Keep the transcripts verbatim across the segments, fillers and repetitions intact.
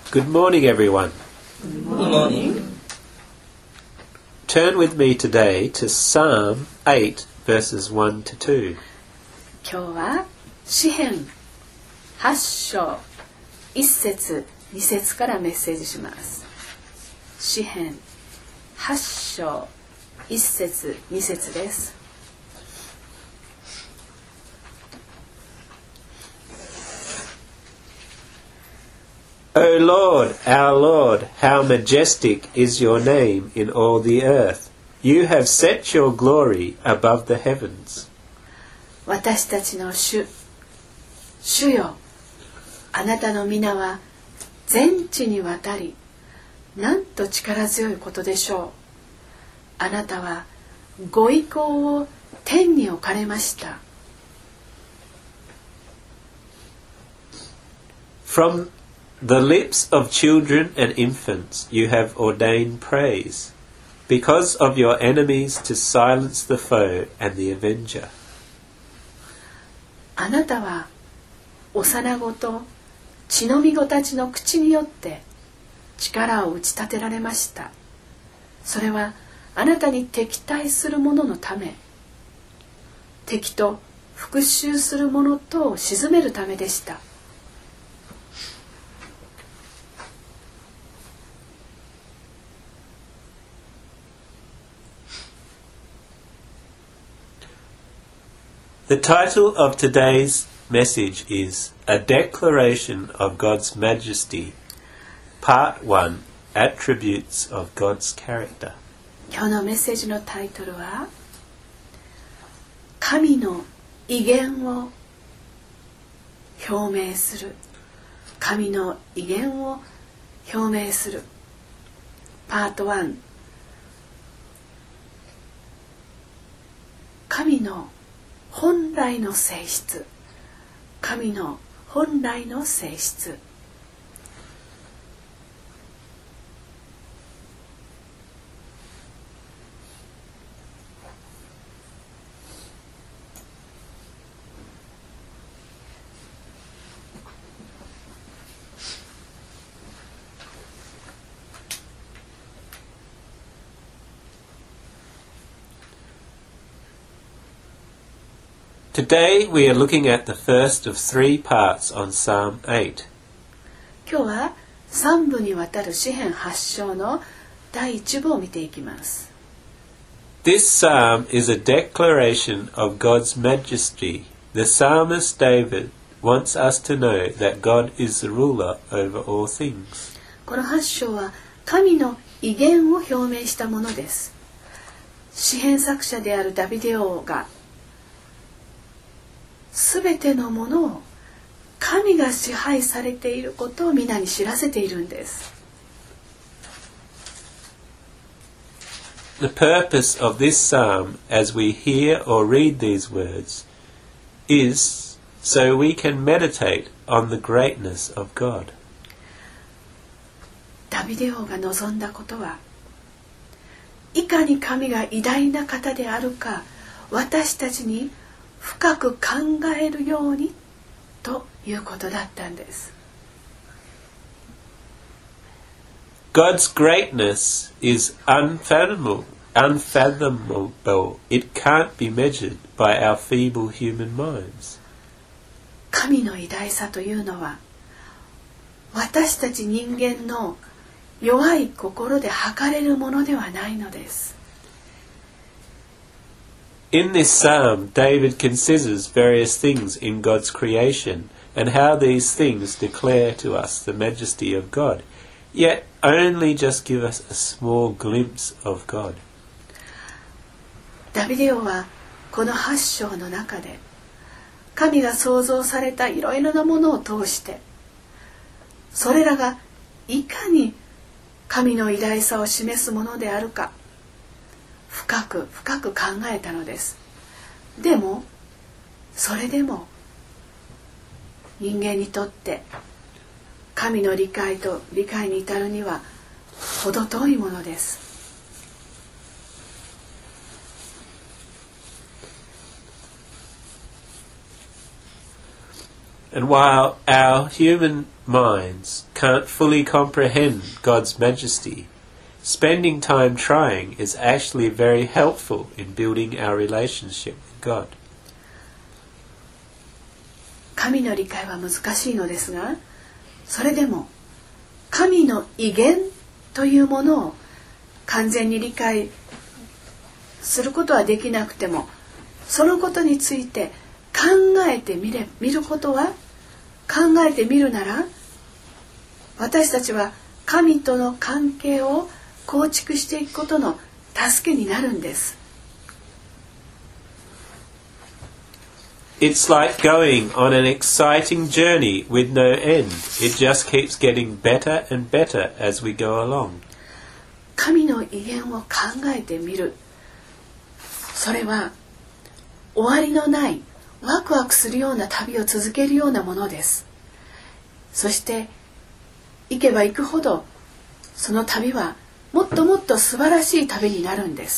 Good morning, everyone. Good morning. Turn with me today to Psalm eight, verses one to two. 今日は詩編はち章いっ節に節からメッセージします。詩編はち章いっ節に節です。 O Lord, our Lord, how majestic is your name in all the earth. You have set your glory above the heavens. 私たちの主、主よ、あなたの皆は全地にわたり、なんと力強いことでしょう。あなたはご意向を天に置かれました。 From the lips of children and infants you have ordained praise, because of your enemies to silence the foe and the avenger. あなたは幼子と血のみ子たちの口によって力を打ち立てられました。それはあなたに敵対する者のため、敵と復讐する者とを鎮めるためでした。 The title of today's message is A Declaration of God's Majesty, Part one, Attributes of God's Character. 今日のメッセージのタイトルは、神の威厳を表明する。神の威厳を表明する。パートワン、神の本来の性質。神の本来の性質。 Today we are looking at the first of three parts on Psalm eight. 今日は三部にわたる詩編はち章の第一部を見ていきます。 This psalm is a declaration of God's majesty. The psalmist David wants us to know that God is the ruler over all things. このはち章は神の威厳を表明したものです。詩編作者であるダビデ王がすべてのものを神が支配されていることを皆に知らせているんです。 The purpose of this psalm, as we hear or read these words, is so we can meditate on the greatness of God. ダビデ王が望んだことは、いかに神が偉大な方であるか私たちに深く考えるようにということだったんです。 God's greatness is unfathomable, unfathomable. It can't be measured by our feeble human minds. 神の偉大さというのは、私たち人間の弱い心で測れるものではないのです。 In this psalm, David considers various things in God's creation and how these things declare to us the majesty of God, yet only just give us a small glimpse of God. ダビデ王はこのはち章の中で神が創造されたいろいろなものを通してそれらがいかに神の偉大さを示すものであるか深く深く考えたのです。でもそれでも人間にとって神の理解と理解に至るには程遠いものです。 And while our human minds can't fully comprehend God's majesty, spending time trying is actually very helpful in building our relationship with God. 神の理解は難しいのですが、それでも神の威厳というものを完全に理解することはできなくても、そのことについて考えてみれ、見ることは考えてみるなら、私たちは神との関係を構築していくことの助けになるんです。 It's like going on an exciting journey with no end. It just keeps getting better and better as we go along. 神の威厳を考えてみる。それは終わりのないワクワクするような旅を続けるようなものです。そして行けば行くほどその旅はもっともっと素晴らしい旅になるんです。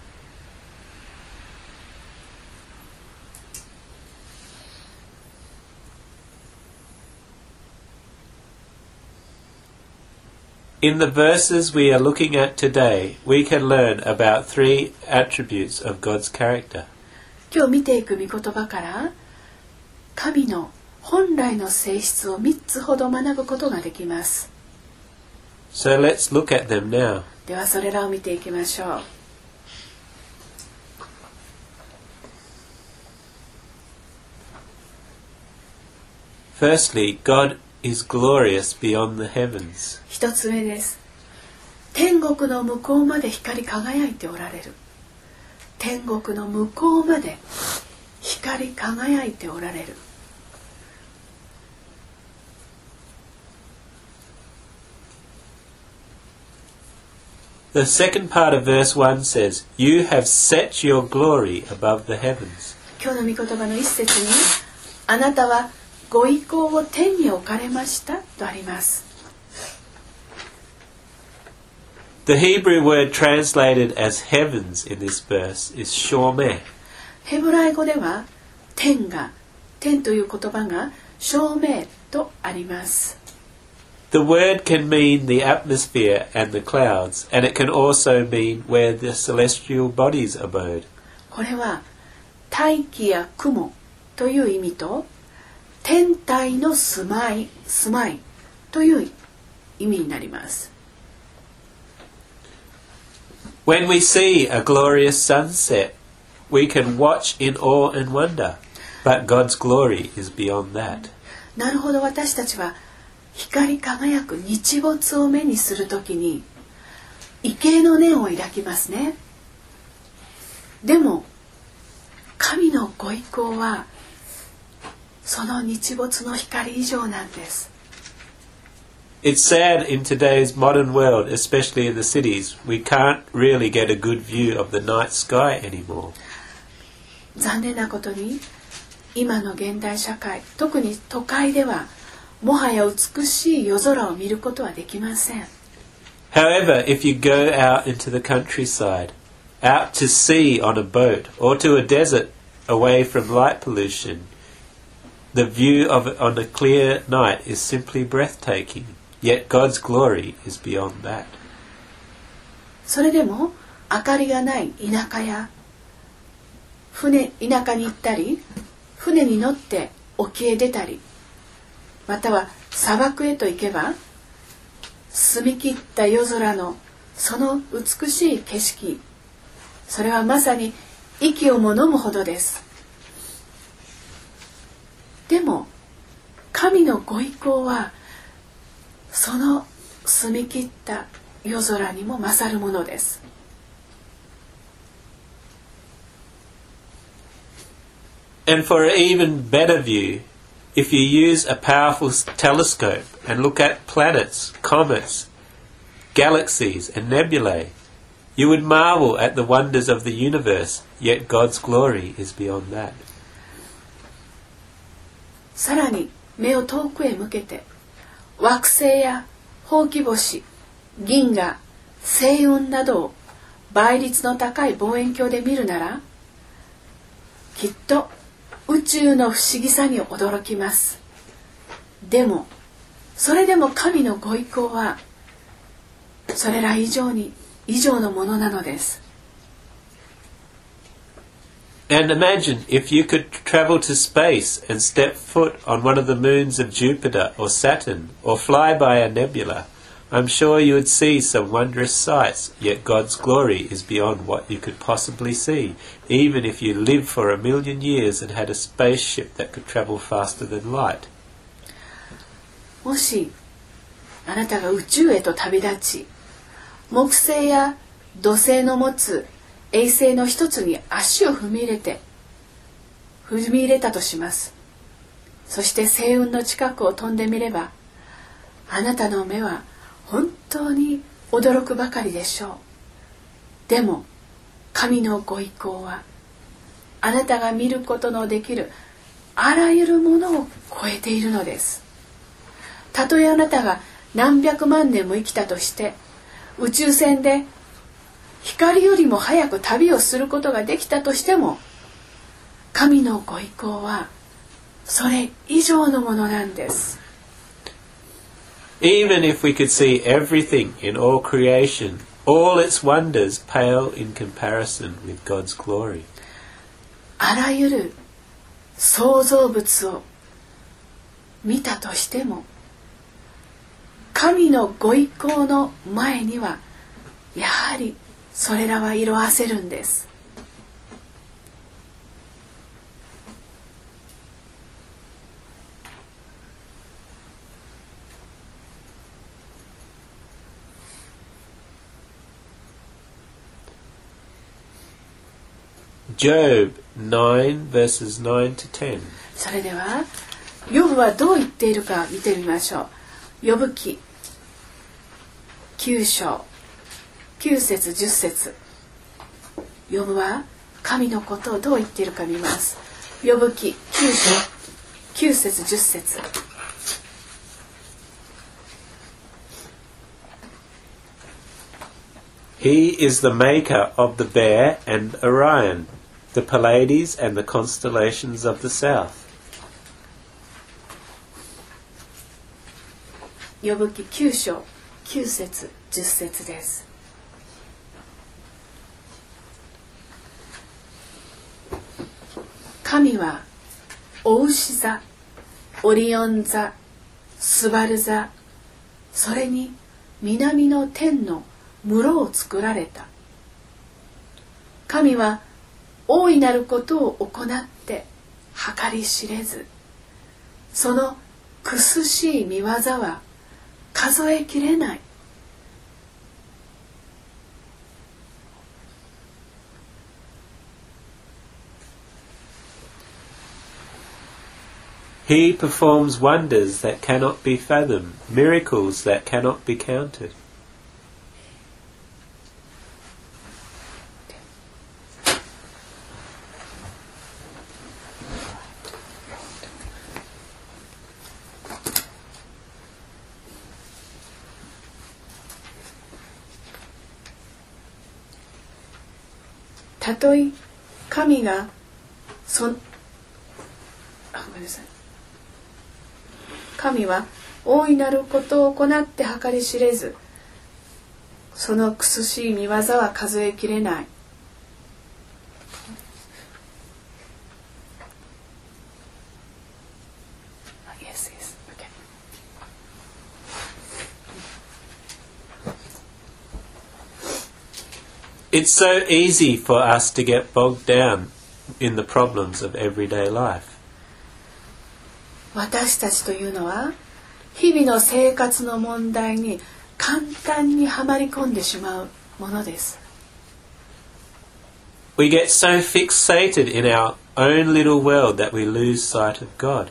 In the verses we are looking at today, we can learn about three attributes of God's character. 今日見ていく御言葉から神の本来の性質をみっつほど学ぶことができます。 So let's look at them now. ではそれらを見ていきましょう。 Firstly, God is glorious beyond the heavens. 一つ目です。天国の向こうまで光り輝いておられる。天国の向こうまで光り輝いておられる。 The second part of verse one says, You have set your glory above the heavens. 今日の御言葉の一節に、あなたはご意向を天に置かれましたとあります。 The Hebrew word translated as heavens in this verse is shomeh. ヘブライ語では天が、天という言葉が照明とあります。 The word can mean the atmosphere and the clouds, and it can also mean where the celestial bodies abode. これは大気や雲という意味と天体の住まい、住まいという意味になります。 When we see a glorious sunset, we can watch in awe and wonder, but God's glory is beyond that. なるほど、私たちは光り輝く日没を目にするときに畏敬の念を抱きますね。でも神のご意向はその日没の光以上なんです。 It's sad in today's modern world, especially in the cities, we can't really get a good view of the night sky anymore. 残念なことに今の現代社会、特に都会ではもはや美しい夜空を見ることはできません。 However, if you go out into the countryside, out to sea on a boat, or to a desert away from light pollution, the view of it on a clear night is simply breathtaking. Yet God's glory is beyond that. それでも明かりがない田舎や船、田舎に行ったり、船に乗って沖へ出たり、または砂漠へと行けば、澄み切った夜空のその美しい景色、それはまさに息をも飲むほどです。でも神のご意向はその澄み切った夜空にも勝るものです。 And for an even better view, if you use a powerful telescope and look at planets, comets, galaxies and nebulae, you would marvel at the wonders of the universe, yet God's glory is beyond that. さらに目を遠くへ向けて惑星やほうき星、銀河、星雲などを倍率の高い望遠鏡で見るなら、きっと宇宙の不思議さに驚きます。でもそれでも神のご意向はそれら以上に以上のものなのです。 And imagine if you could travel to space and step foot on one of the moons of Jupiter or Saturn, or fly by a nebula. I'm sure you would see some wondrous sights, yet God's glory is beyond what you could possibly see, even if you lived for a million years and had a spaceship that could travel faster than light. もしあなたが宇宙へと旅立ち、木星や土星の持つ衛星の一つに足を踏み入れて踏み入れたとします。そして星雲の近くを飛んでみれば、あなたの目は本当に驚くばかりでしょう。でも神のご意向はあなたが見ることのできるあらゆるものを超えているのです。たとえあなたが何百万年も生きたとして、宇宙船で光よりも早く旅をすることができたとしても、神のご意向はそれ以上のものなんです。 Even if we could see everything in all creation, all its wonders pale in comparison with God's glory. あらゆる創造物を見たとしても、神のご意向の前にはやはりそれらは色あせるんです。 Job nine verses nine to ten. それではヨブはどう言っているか見てみましょう。ヨブ記きゅう章きゅう節じゅっ節。ヨブは神のことをどう言っているか見ます。ヨブ記きゅう章きゅう節じゅっ節。 He is the maker of the bear and Orion, the Pleiades and the constellations of the south. ヨブ記きゅう章きゅう節じゅっ節です。神はお牛座、オリオン座、スバル座、それに南の天の室を作られた。神は大いなることを行って計り知れず、その苦しい見業は数えきれない。 He performs wonders that cannot be fathomed, miracles that cannot be counted. たとえ神がそあごめんなさい神は大いなることを行って計り知れず、その苦しい見業は数えきれない。Yes, yes. Okay. It's so easy for us to get bogged down in the problems of everyday life. 私たちというのは日々の生活の問題に簡単にはまり込んでしまうものです。 We get so fixated in our own little world that we lose sight of God.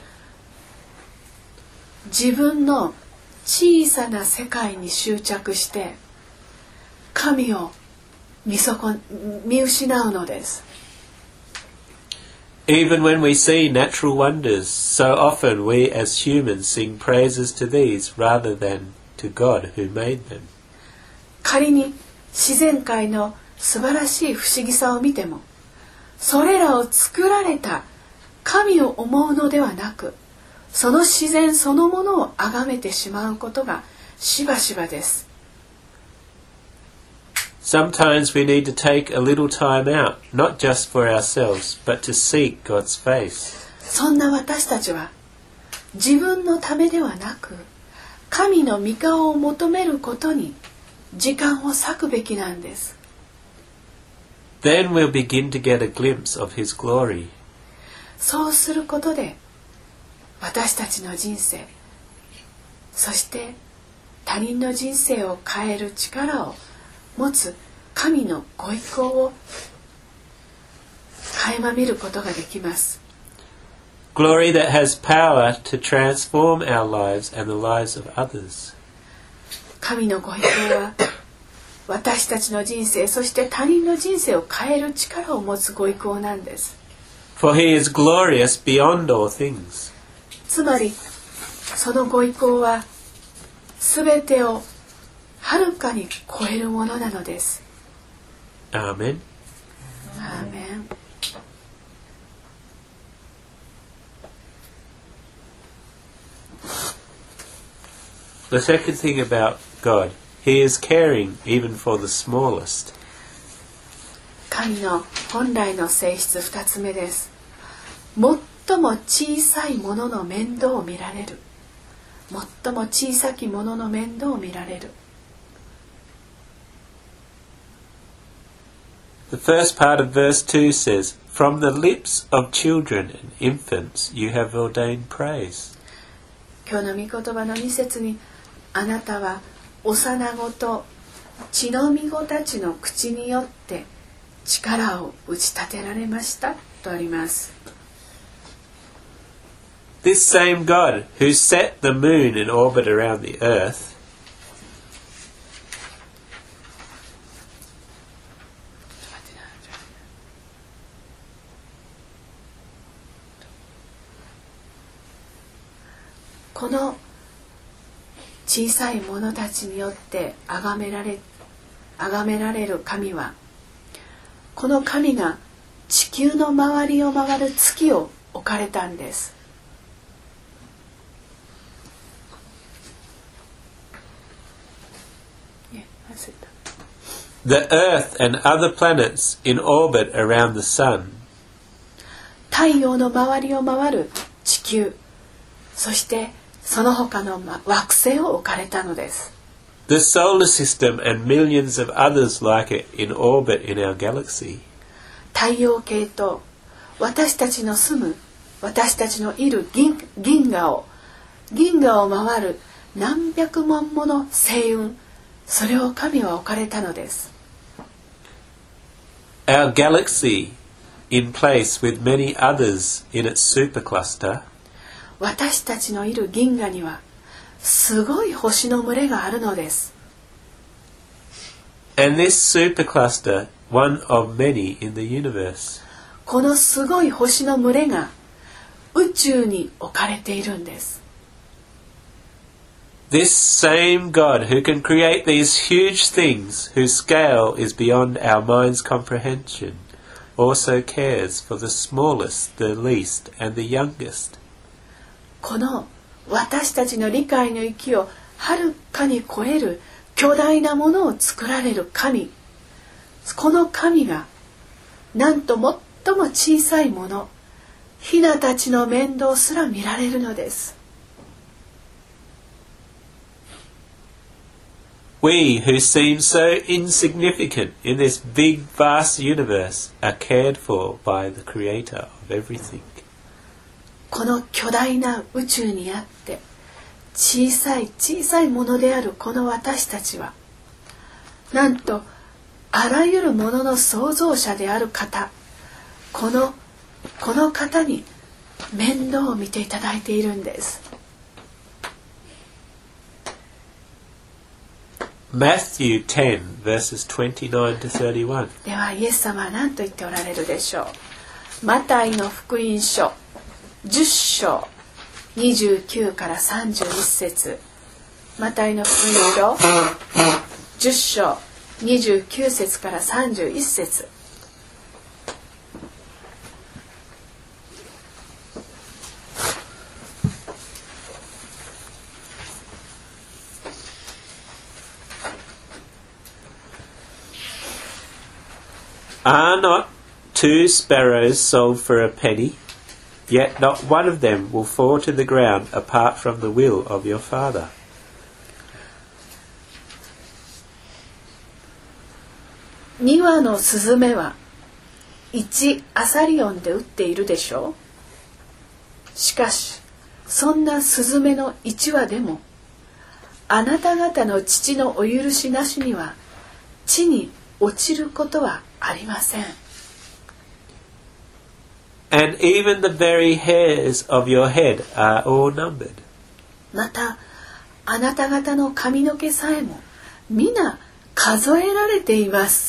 自分の小さな世界に執着して神を見損見失うのです。 Even when we see natural wonders, so often we as humans sing praises to these rather than to God who made them. 仮に自然界の素晴らしい不思議さを見ても、それらを作られた神を思うのではなく、その自然そのものを崇めてしまうことがしばしばです。 Sometimes we need to take a little time out, not just for ourselves, but to seek God's face. そんな私たちは自分のためではなく、神の御顔を求めることに時間を割くべきなんです。 Then we'll begin to get a glimpse of His glory. そうすることで、私たちの人生、そして他人の人生を変える力を持つ神のご意向を垣間見ることができます。 Glory that has power to transform our lives and the lives of others. 神のご意向は私たちの人生、そして他人の人生を変える力を持つご意向なんです。 For He is glorious beyond all things. つまりそのご意向はすべてをはるかに超えるものなのです。 Amen. アーメン。 The second thing about God, He is caring even for the smallest. 神の本来の性質二つ目です。最も小さいものの面倒を見られる。最も小さきものの面倒を見られる。 The first part of verse two says, From the lips of children and infants you have ordained praise. 今日の御言葉のに節に、あなたは幼子と血のみ子たちの口によって力を打ち立てられましたとあります。 This same God who set the moon in orbit around the earth この小さい者たちによって崇められ、崇められる神は、この神が地球の周りを回る月を置かれたんです。 The earth and other planets in orbit around the sun. 太陽の周りを回る地球、そしてその他の惑星を置かれたのです。 The solar system and millions of others like it in orbit in our galaxy. 太陽系と私たちの住む、私たちのいる 銀, 銀河を銀河を回る何百万もの星雲、それを神は置かれたのです。 Our galaxy, in place with many others in its supercluster, 私たちのいる銀河にはすごい星の群れがあるのです。 and this supercluster, one of many in the universe. このすごい星の群れが宇宙に置かれているんです。 This same God who can create these huge things whose scale is beyond our mind's comprehension also cares for the smallest, the least, and the youngest. この私たちの理解の域をはるかに超える巨大なものを作られる神、この神がなんと最も小さいもの、ヒナたちの面倒すら見られるのです。 We who seem so insignificant in this big, vast universe are cared for by the Creator of everything. この巨大な宇宙にあって小さい小さいものであるこの私たちは、なんとあらゆるものの創造者である方、このこの方に面倒を見ていただいているんです。 Matthew ten, verses twenty-nine to thirty-one. ではイエス様は何と言っておられるでしょう。マタイの福音書じゅっ章にじゅうきゅうからさんじゅういち節、マタイの福音書じゅっ章にじゅうきゅう節からさんじゅういち節。 Are not two sparrows sold for a penny? Yet not one of them will fall to the ground apart from the will of your Father. 二羽のスズメは一アサリオンで売っているでしょう。しかしそんなスズメの一羽でもあなた方の父のお許しなしには地に落ちることはありません。 And even the very hairs of your head are all numbered. またあなた方の髪の毛さえも皆数えられています。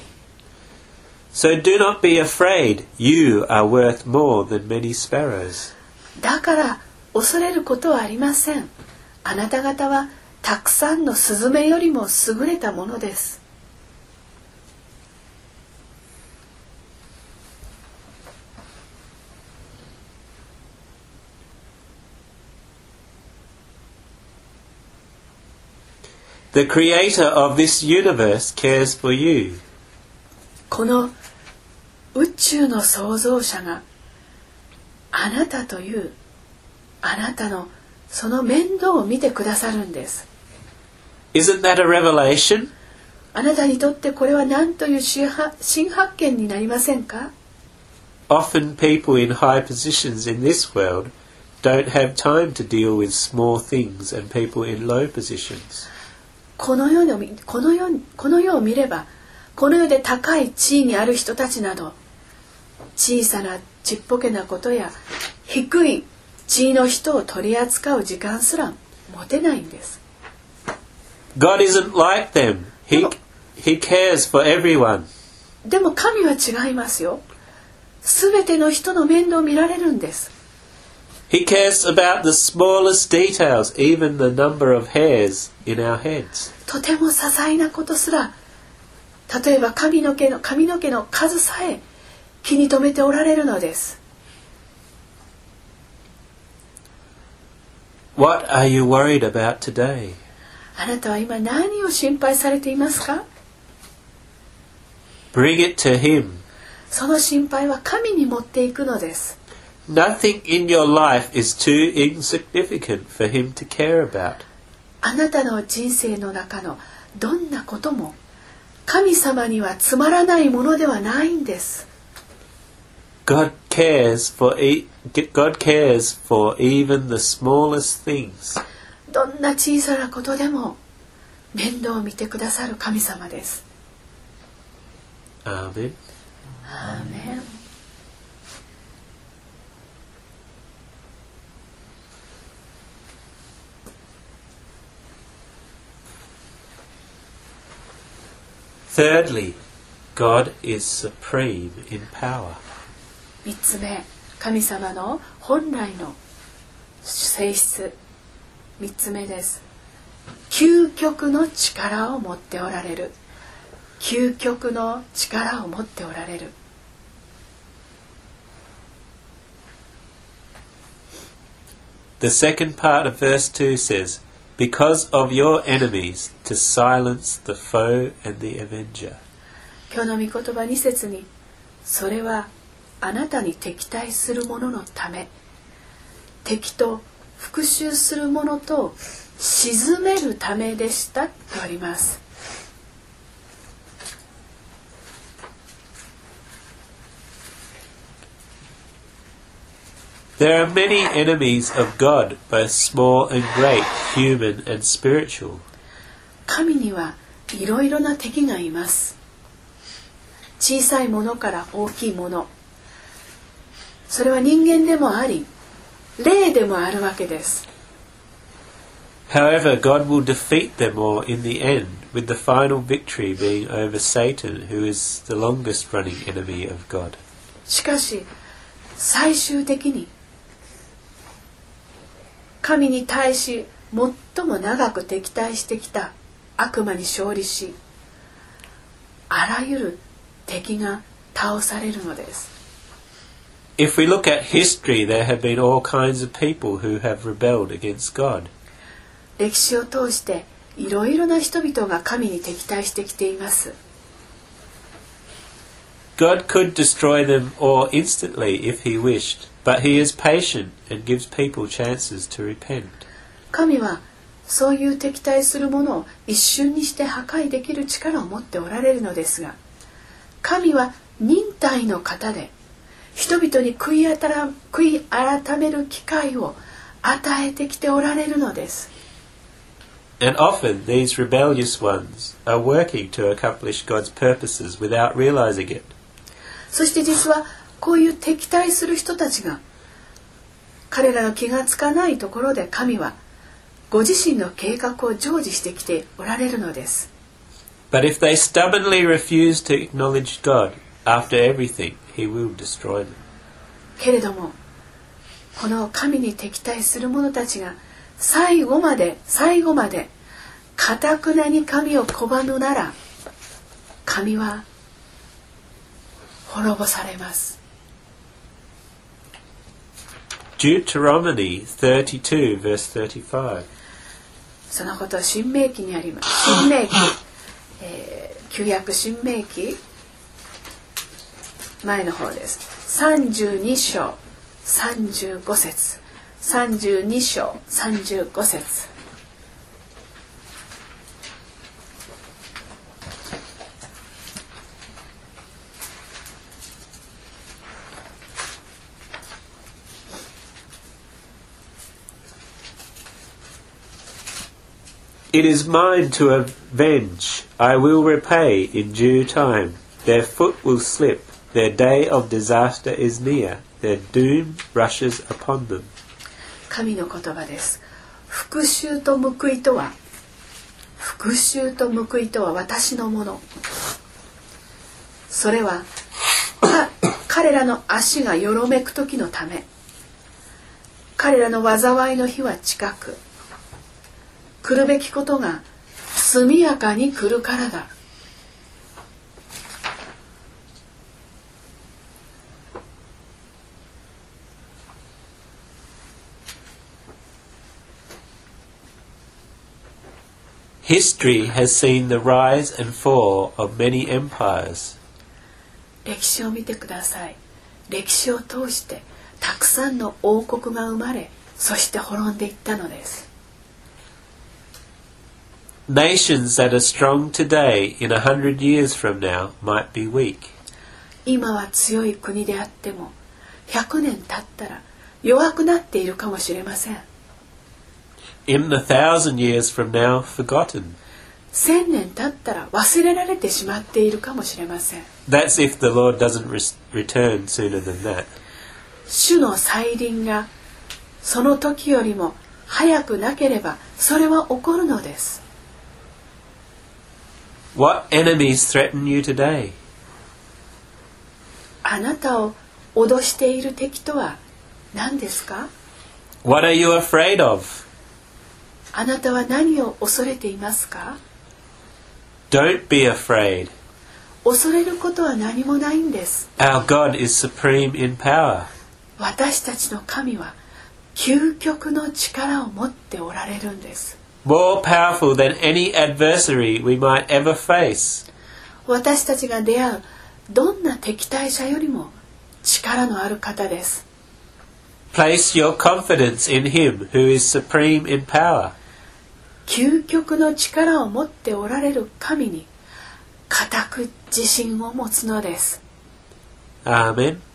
So do not be afraid, you are worth more than many sparrows. だから恐れることはありません。あなた方はたくさんのスズメよりも優れたものです。 The creator of this universe cares for you. この宇宙の創造者があなたというあなたのその面倒を見てくださるんです。 Isn't that a revelation? あなたにとってこれは何という新発見になりませんか？ Often people in high positions in this world don't have time to deal with small things and people in low positions. この世のこの世この世を見れば、この世で高い地位にある人たちなど、小さなちっぽけなことや低い地位の人を取り扱う時間すら持てないんです。 God isn't like them. He, he cares for everyone. でも神は違いますよ。すべての人の面倒を見られるんです。 He cares about the smallest details, even the number of hairs in our heads. とても些細なことすら、例えば髪の毛の髪の毛の数さえ気に留めておられるのです。 What are you worried about today? あなたは今何を心配されていますか？ Bring it to Him. その心配は神に持っていくのです。 Nothing in your life is too insignificant for Him to care about. あなたの人生の中のどんなことも神様にはつまらないものではないんです。 God cares for e- God cares for even the smallest things. どんな小さなことでも面倒を見てくださる神様です。 Amen. アーメン。 Thirdly, God is supreme in power. 三つ目、神様の本来の性質。三つ目です。究極の力を持っておられる。究極の力を持っておられる。 The second part of verse two says, Because of your enemies, to silence the foe and the avenger. 今日の御言葉に節に、それはあなたに敵対する者のため、敵と復讐する者と鎮めるためでしたとあります。 There are many enemies of God, both small and great, human and spiritual. 神にはいろいろな敵がいます。小さいものから大きいもの。それは人間でもあり、霊でもあるわけです。 However, God will defeat them all in the end, with the final victory being over Satan, who is the longest running enemy of God. しかし、最終的に神に対し最も長く敵対してきた悪魔に勝利し、あらゆる敵が倒されるのです。 If we look at history, there have been all kinds of people who have rebelled against God. 歴史を通していろいろな人々が神に敵対してきています。 God could destroy them all instantly if he wished, but he is patient and gives people chances to repent. 神はそういう敵対するものを一瞬にして破壊できる力を持っておられるのですが、神は忍耐の方で、人々に悔い改ら、悔い改める機会を与えてきておられるのです。 And often these rebellious ones are working to accomplish God's purposes without realizing it. そして実はこういう敵対する人たちが彼らの気がつかないところで神はご自身の計画を成就してきておられるのです。 But if they stubbornly refuse to acknowledge God after everything, he will destroy them. けれどもこの神に敵対する者たちが最後まで最後まで堅くなに神を拒むなら、神は滅ぼされます。 Deuteronomy thirty-two, verse thirty-five. そのこと新明記にあります。新明記、えー、旧約新明記前の方です。さんじゅうに章さんじゅうご節、さんじゅうに章さんじゅうご節。 It is mine to avenge, I will repay in due time. Their foot will slip, their day of disaster is near, their doom rushes upon them. 神の言葉です。復讐と報いとは、復讐と報いとは私のもの。それは彼らの足がよろめく時のため、彼らの災いの日は近く、来るべきことが速やかに来るからだ。 History has seen the rise and fall of many empires. 歴史を見てください。歴史を通してたくさんの王国が生まれ、そして滅んでいったのです。 Nations that are strong today in a hundred years from now might be weak. 今は強い国であってもひゃくねん経ったら弱くなっているかもしれません。 In a thousand years from now, forgotten. 千年経ったら忘れられてしまっているかもしれません。 That's if the Lord doesn't re- return sooner than that. 主の再臨がその時よりも早くなければそれは起こるのです。 What enemies threaten you today? あなたを脅している敵とは何ですか？ What are you afraid of? あなたは何を恐れていますか？ Don't be afraid. 恐れることは何もないんです。 Our God is supreme in power. 私たちの神は究極の力を持っておられるんです。 More powerful than any adversary we might ever face. 私たちが出会うどんな敵対者よりも力のある方です。 Place your confidence in Him who is supreme in power. 究極の力を持っておられる神に固く自信を持つのです。 Amen.